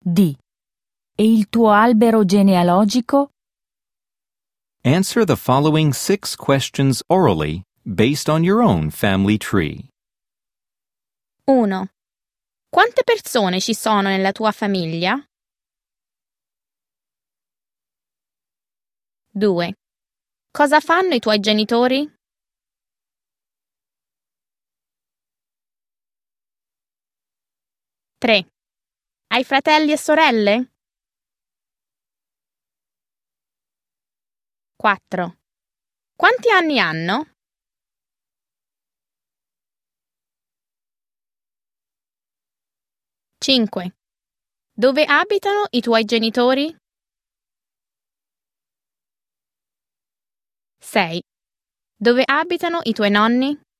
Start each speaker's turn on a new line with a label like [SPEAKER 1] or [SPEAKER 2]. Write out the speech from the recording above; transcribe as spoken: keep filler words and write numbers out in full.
[SPEAKER 1] D. E il tuo albero genealogico?
[SPEAKER 2] Answer the following six questions orally based on your own family tree.
[SPEAKER 3] uno. Quante persone ci sono nella tua famiglia? due. Cosa fanno i tuoi genitori? tre. Hai fratelli e sorelle? quattro. Quanti anni hanno? cinque. Dove abitano i tuoi genitori? sei. Dove abitano i tuoi nonni?